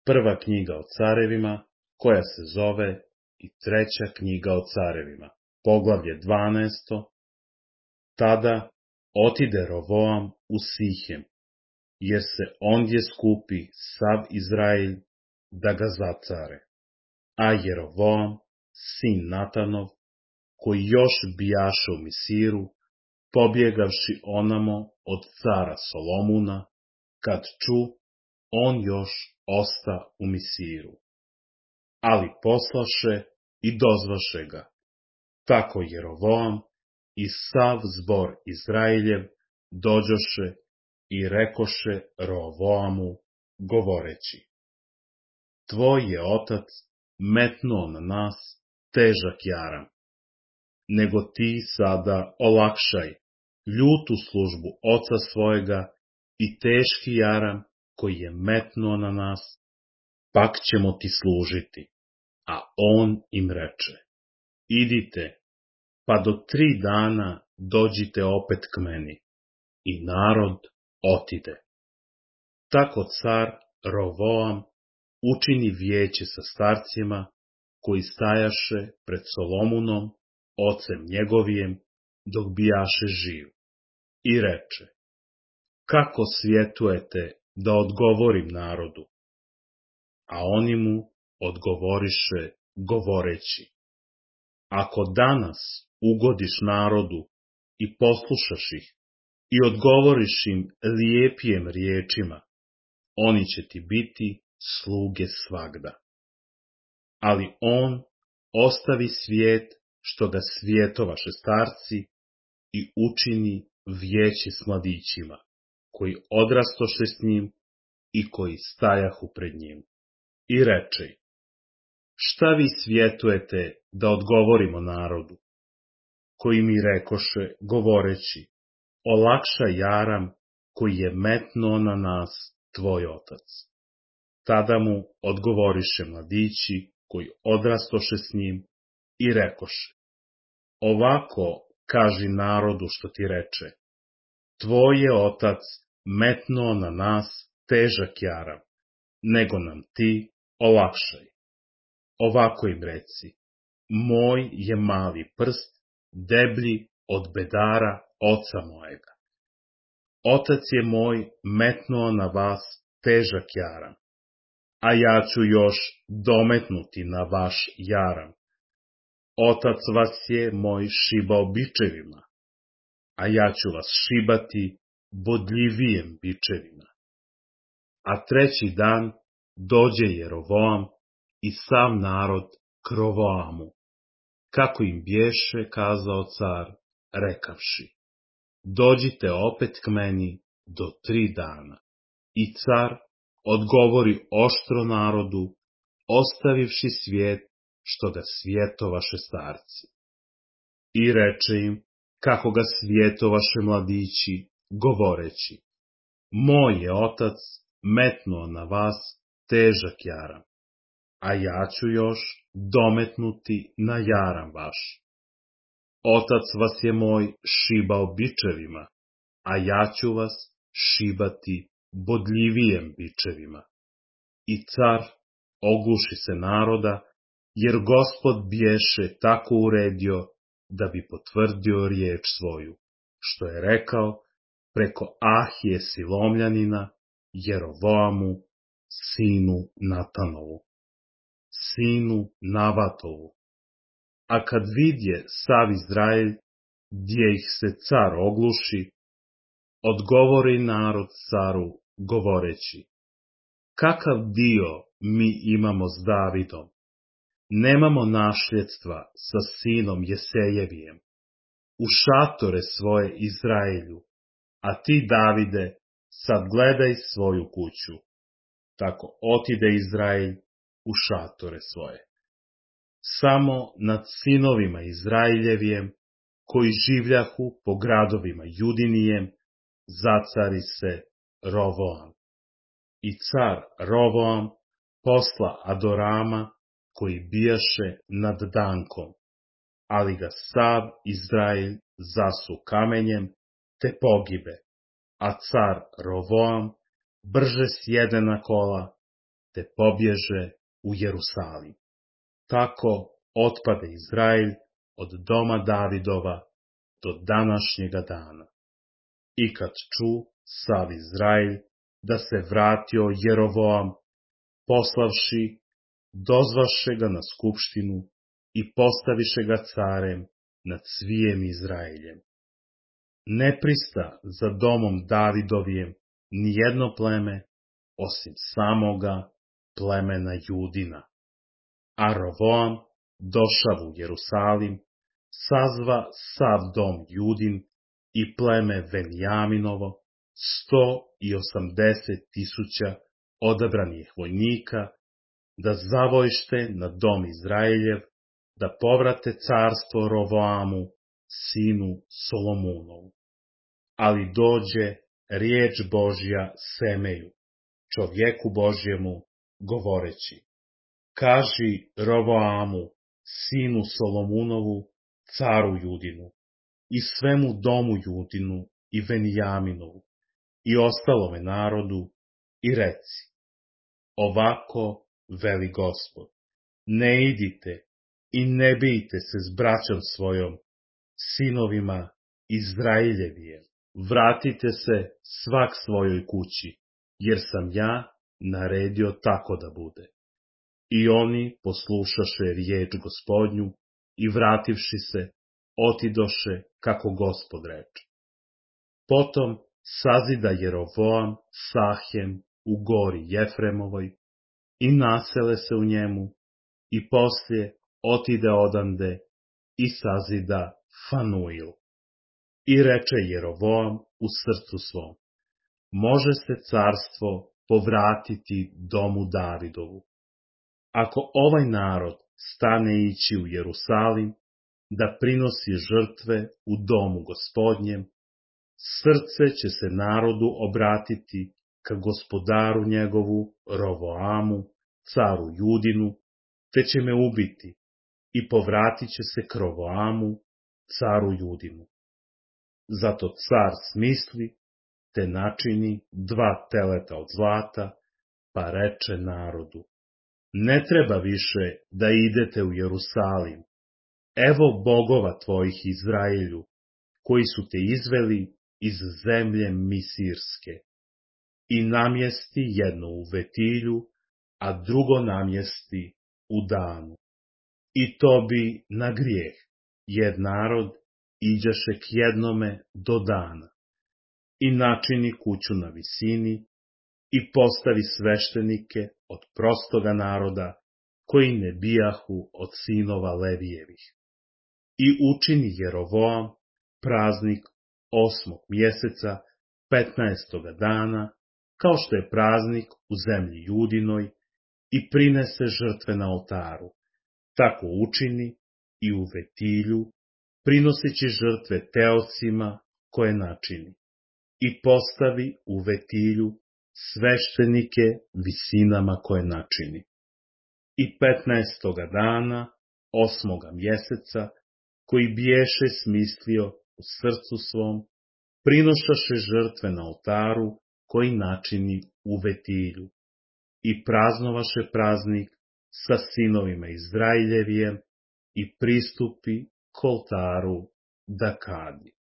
Prva knjiga o carevima, koja se zove i treća knjiga o carevima, poglavlje 12. Tada otide Rovoam u Sihem, jer se ondje skupi sav Izrael da ga zacare. A Jerovoam, sin Natanov, koji još bijaše u Misiru, pobjegavši onamo od cara Solomuna, kad ču, on još osta u Misiru. Ali poslaše i dozvaše ga. Tako Jerovoam i sav zbor Izraeljev dođoše i rekoše Rovoamu, govoreći: Tvoj je otac metnuo na nas težak jaram, nego ti sada olakšaj ljutu službu oca svojega i teški jaram koji je metnuo na nas, pak ćemo ti služiti. A on im reče: Idite, pa do 3 dana dođite opet k meni. I narod otide. Tako car Rovoam učini vijeće sa starcima koji stajaše pred Solomunom, ocem njegovijem, dok bijaše živ. I reče: Kako svjetujete da odgovorim narodu? A oni mu odgovoriše govoreći: Ako danas ugodiš narodu i poslušaš ih i odgovoriš im lijepijem riječima, oni će ti biti sluge svagda. Ali on ostavi svijet što ga svjetovaše starci i učini vijeće s mladićima, koji odrastoše s njim i koji stajahu pred njim. I reče: Šta vi svjetujete da odgovorimo narodu? Koji mi rekoše, govoreći: Olakša jaram koji je metnuo na nas tvoj otac. Tada mu odgovoriše mladići koji odrastoše s njim i rekoše: Ovako kaži narodu što ti reče: Tvoj je otac metnuo na nas težak jaram, nego nam ti olakšaj. Ovako im reci: Moj je mali prst deblji od bedara oca mojega. Otac je moj metnuo na vas težak jaram, a ja ću još dometnuti na vaš jaram. Otac vas je moj šibao bičevima, a ja ću vas šibati bodljivijem bičevima. A 3. dan dođe Jerovoam i sav narod k Rovoamu, kako im bješe kazao car, rekavši: Dođite opet k meni do 3 dana. I car odgovori oštro narodu, ostavivši svijet što ga svjetovaše starci. I reče im, kako ga svjetovaše mladići, govoreći: Moj je otac metnuo na vas težak jaram, a ja ću još dometnuti na jaram vaš. Otac vas je moj šibao bičevima, a ja ću vas šibati bodljivijem bičevima. I car ogluši se naroda, jer Gospod biješe tako uredio da bi potvrdio riječ svoju, što je rekao preko Ahije Silomljanina, Jerovoamu, sinu Natanovu, sinu Navatovu. A kad vidje sav Izrael, gdje ih se car ogluši, odgovori narod caru, govoreći: Kakav dio mi imamo s Davidom? Nemamo našljedstva sa sinom Jesejevijem. U šatore svoje Izraelju, a ti, Davide, sad gledaj svoju kuću. Tako otide Izrael u šatore svoje. Samo nad sinovima Izraeljevijem, koji življahu po gradovima Judinijem, zacari se Rovoam. I car Rovoam posla Adorama, koji bijaše nad Dankom, ali ga sav Izrael zasu kamenjem, te pogibe, a car Rovoam brže sjede na kola te pobježe u Jerusalim. Tako otpade Izraelj od doma Davidova do današnjega dana. I kad ču sav Izraelj da se vratio Jerovoam, poslavši, dozvaše ga na skupštinu i postaviše ga carem nad svijem Izraeljem. Ne prista za domom Davidovijem nijedno pleme, osim samoga plemena Judina. A Rovoam došav u Jerusalim, sazva sav dom Judin i pleme Venjaminovo, 180.000 odabranih vojnika, da zavojšte na dom Izraeljev, da povrate carstvo Rovoamu, sinu Solomunovu. Ali dođe riječ Božja Semeju, čovjeku Božjemu, govoreći: kaži Rovoamu, sinu Solomunovu, caru Judinu, i svemu domu Judinu i Venjaminovu, i ostalome narodu, i reci: ovako veli Gospod, ne idite i ne bijte se s braćom svojom, sinovima Izraeljevijem, vratite se svak svojoj kući, jer sam ja naredio tako da bude. I oni poslušaše riječ Gospodnju i vrativši se, otidoše kako Gospod reče. Potom sazida Jerovoam Sahem u gori Jefremovoj i nasele se u njemu, i poslije otide odande i sazida Fanuil. I reče Jerovoam u srcu svom: može se carstvo povratiti domu Davidovu. Ako ovaj narod stane ići u Jerusalim, da prinosi žrtve u domu Gospodnjem, srce će se narodu obratiti ka gospodaru njegovu Rovoamu, caru Judinu, te će me ubiti, i povratit će se k Rovoamu, caru Judinu. Zato car smisli, te načini 2 teleta od zlata, pa reče narodu: ne treba više da idete u Jerusalim. Evo bogova tvojih Izraelju, koji su te izveli iz zemlje Misirske. I namjesti jedno u Vetilju, a drugo namjesti u Danu. I to bi na grijeh, jer narod iđeše k jednome do Dana. I načini kuću na visini, i postavi sveštenike od prostoga naroda, koji ne bijahu od sinova Levijevih. I učini Jerovoam praznik 8. mjeseca, 15. dana, kao što je praznik u zemlji Judinoj, i prinese žrtve na oltaru. Tako učini i u Vetilju, prinoseći žrtve teocima koje načini. I postavi u Vetilju sveštenike visinama koje načini. I 15. dana 8. mjeseca, koji biješe smislio u srcu svom, prinošaše žrtve na oltaru koji načini u Vetilju. I praznovaše praznik sa sinovima Izraeljevijem i pristupi k oltaru da kadi.